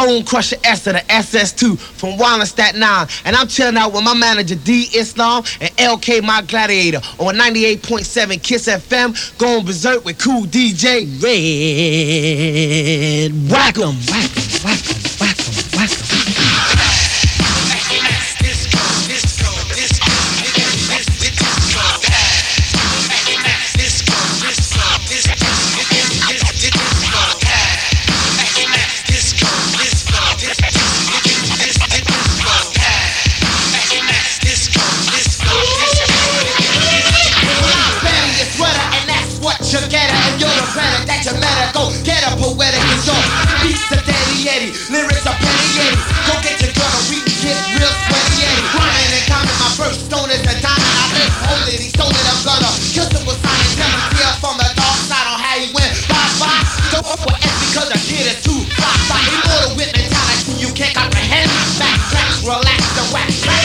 Bone Crusher S of the SS2 from Wallen, Staten Island. And I'm chilling out with my manager D Islam and LK My Gladiator on 98.7 Kiss FM, going berserk with cool DJ Red. Whack 'em, whack 'em, whack 'em, whack 'em, whack 'em. Lyrics are petty, go get your gun or we can get real sweaty. Rhyming and coming, my first stone is a diamond. I live holy, he stole it, I'm gonna kill simple science. Tell him clear from the dark side on how he went. Bye. Don't fuck with S because the kid is too fly. Immortal with mentality, you can't comprehend. Backtrack, relax, and wax.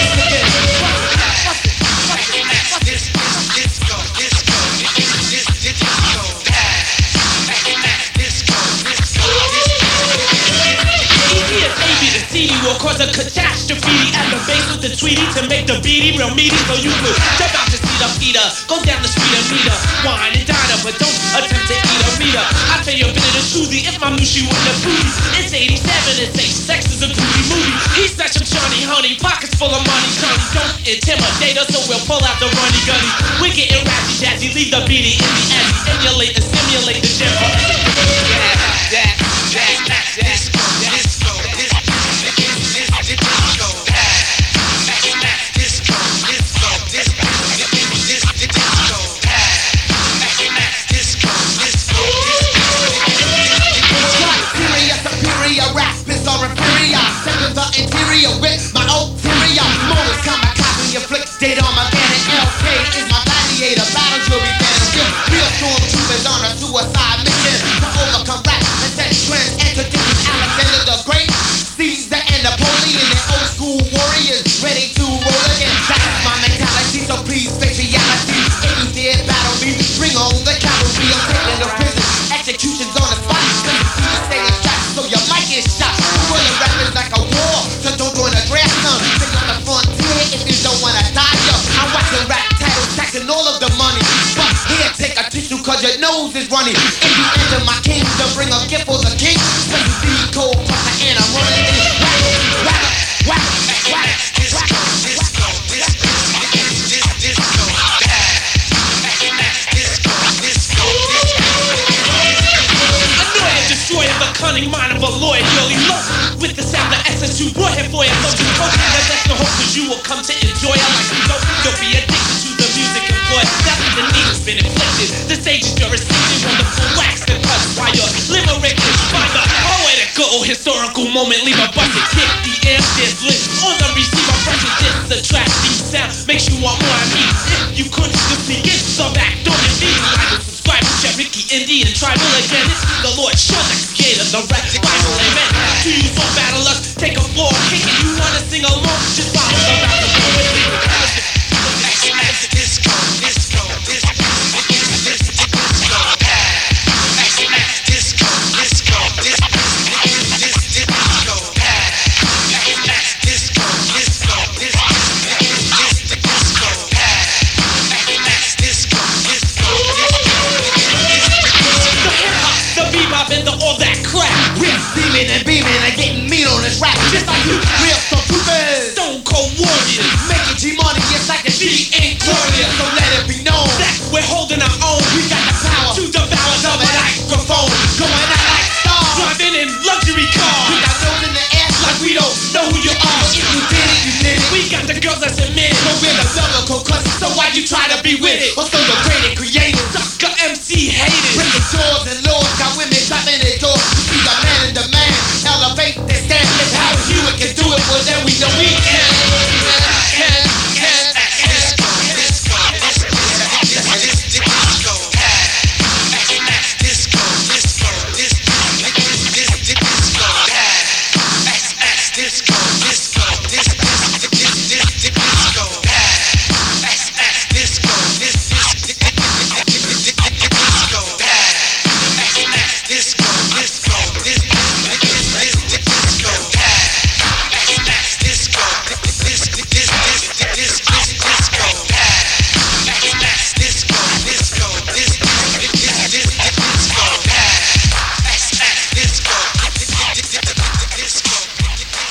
Will cause a catastrophe at the base with the Tweety to make the beaty real meaty so you could jump out to see the feeder, go down the street and meet her, wine and dine her, but don't attempt to eat a reader. I tell you a bit of the truthie if my mushi wouldn't have booties. It's 87 and say sex is a groovy movie. He's such a Johnny honey, pockets full of money. Johnny, don't intimidate us, so we'll pull out the runny gunny. We're getting ratty jazzy, leave the beaty in the edgy, emulate and simulate the gem. Interior with my ulterior motives, kamikaze inflicted on my planet. LK is my gladiator, battles will be better. Real stormtroopers on a suicide mission to overcome rap and set trends and traditions. Alexander the Great, Caesar and Napoleon, and old school warriors ready to roll again. That's my mentality, so please face reality. If you dare battle me, bring on the cavalry. I'm taking the prison, executions on the spot. Cause you stay in track, so your mic is shot. Full of rappers like a war, so don't join the draft son. Stay on the frontier if you don't wanna die young. I'm watching rap titles, taxing all of the money. But here, take a tissue cause your nose is running. If you enter my kingdom, bring a gift for the king. So you see cold pasta and I'm running in. Whack. Destroying the cunning mind of a lawyer, you look with the sound of SS2 brought here for you. So you hope that that's the hope cause you will come to enjoy it like you know. You'll be addicted to the music employed. That's when the needle's been inflicted. The stage is jurisdiction, wonderful wax and touch while you're limerick is find a poetical historical moment. Leave a bucket, kick the air, there's lit on the receiver. Pressure this, the track, deep sound makes you want more. I mean, if you couldn't see it, so back, don't it be like Cherokee, Indian, tribal again. It's the Lord, show the creator, the rap Bible, amen. To you so battle us, take a floor, kick it. You wanna sing along? Just follow the rap and go with me. Disco. All that crap, we're steaming and beaming and getting meat on this rap. Just like you, real stormtroopers, stone cold warriors, making G-money just like the G ain't glorious. So let it be known that we're holding our own. We got the power to devour the microphone, going out like stars, driving in luxury cars. We got those in the air like we don't know who you are. If you did it, you did it. We got the girls that's admitted. So we're the biblical cousins, so why you try to be with it? Also the great and creative.